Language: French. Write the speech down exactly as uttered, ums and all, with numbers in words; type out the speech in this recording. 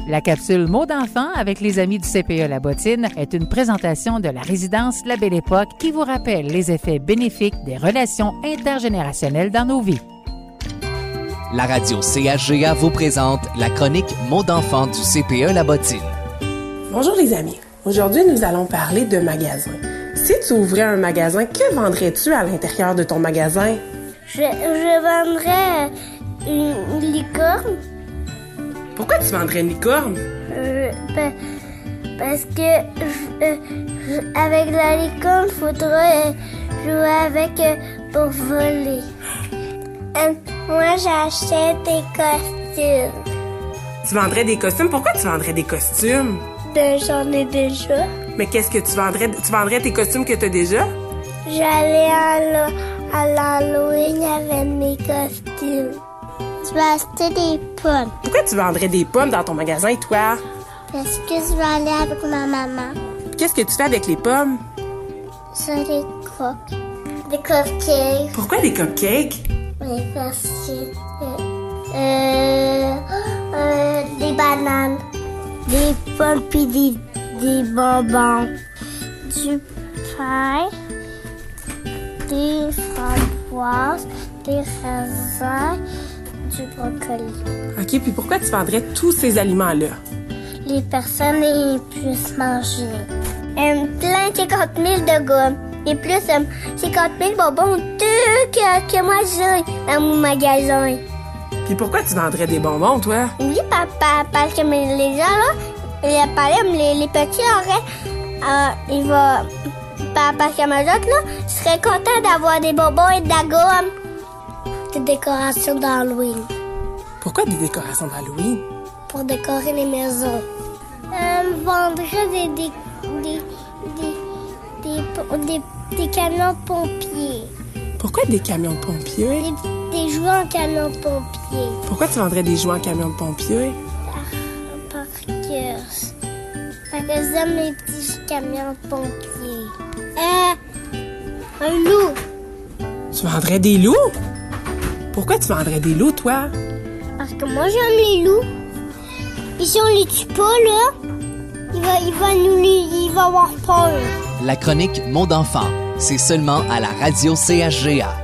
La capsule Mots d'enfant avec les amis du C P E La Bottine est une présentation de la résidence La Belle Époque qui vous rappelle les effets bénéfiques des relations intergénérationnelles dans nos vies. La radio C H G A vous présente la chronique Mots d'enfant du C P E La Bottine. Bonjour les amis. Aujourd'hui, nous allons parler de magasins. Si tu ouvrais un magasin, que vendrais-tu à l'intérieur de ton magasin? Je, je vendrais une, une licorne. Pourquoi tu vendrais une licorne? Euh, ben, parce que je, euh, je, avec la licorne, il faudrait euh, jouer avec euh, pour voler. Euh, moi, j'achète des costumes. Tu vendrais des costumes? Pourquoi tu vendrais des costumes? Ben, j'en ai déjà. Mais qu'est-ce que tu vendrais? Tu vendrais tes costumes que tu as déjà? J'allais à, à l'Halloween avec mes costumes. Je vais acheter des pommes. Pourquoi tu vendrais des pommes dans ton magasin, toi? Parce que je vais aller avec ma maman. Qu'est-ce que tu fais avec les pommes? Je les croque. Des cupcakes. Pourquoi des cupcakes? Oui, parce que... Euh, euh, des bananes. Des pommes pis des, des bonbons. Du pain. Des framboises. Des raisins. Du brocoli. OK, puis pourquoi tu vendrais tous ces aliments-là? Les personnes ils puissent manger. Euh, plein de cinquante mille de gommes. Et plus euh, cinquante mille bonbons tout que, que moi j'ai dans mon magasin. Puis pourquoi tu vendrais des bonbons, toi? Oui, papa, parce que les gens, là, les parents, les, les petits auraient, euh, ils vont, parce que mes autres, là, seraient contents d'avoir des bonbons et de la gomme. Des décorations d'Halloween. Pourquoi des décorations d'Halloween? Pour décorer les maisons. Euh, vendrait des, des, des, des, des, des, des camions de pompiers. Pourquoi des camions de pompiers? Des, des jouets en camion de pompiers. Pourquoi tu vendrais des jouets en camion de pompiers? Parce que... Parce que j'aime les petits camions de pompiers. Euh, un loup. Tu vendrais des loups? Pourquoi tu vendrais des loups, toi? Parce que moi, j'aime les loups. Puis si on les tue pas, là, il va, il va nous... Il va avoir peur. La chronique Mots d'enfant, c'est seulement à la radio C H G A.